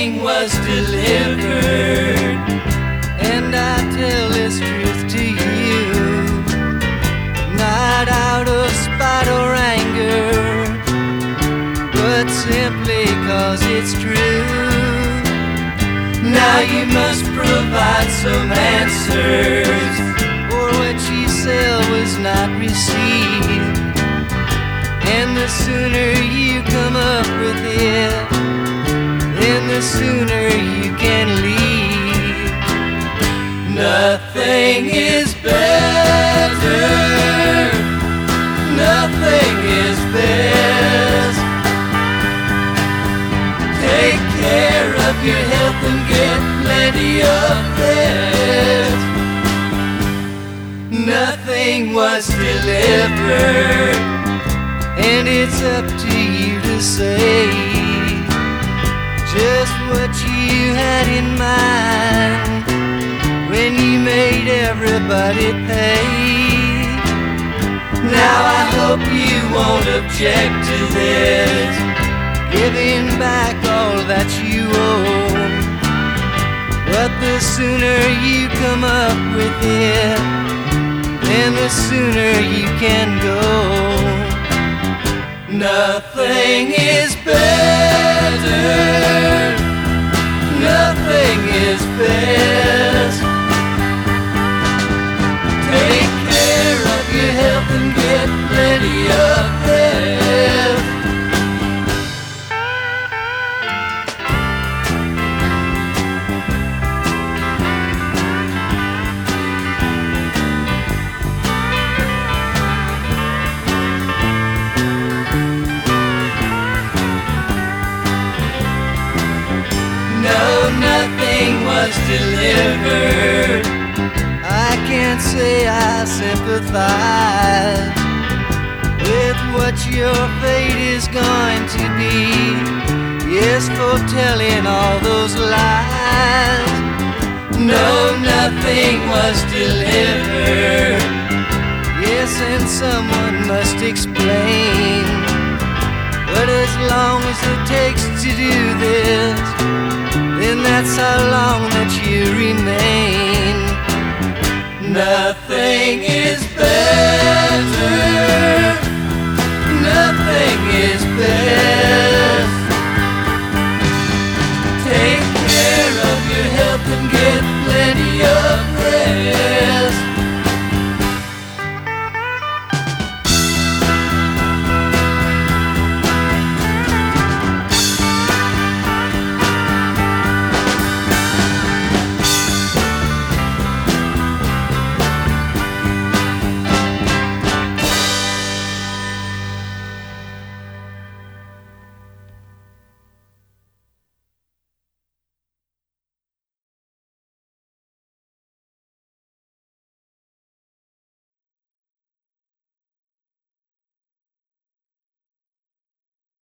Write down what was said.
nothing was delivered. And I tell this truth to you, not out of spite or anger, but simply 'cause it's true. Now you must provide some answers, for what you sell was not received. And the sooner you come up with it, then the sooner you can leave. Nothing is better, nothing is best. Take care of your health and get plenty of rest. Nothing was delivered, and it's up to you to say just what you had in mind when you made everybody pay. Now I hope you won't object to this, giving back all that you owe. But the sooner you come up with it, then the sooner you can go. Nothing is better, nothing is best. Take care of your health and get plenty of rest. Nothing was delivered. I can't say I sympathize with what your fate is going to be. Yes, for telling all those lies. No, nothing was delivered. Yes, and someone must explain. But as long as it takes to do this, then that's how long that you remain. Nothing is better.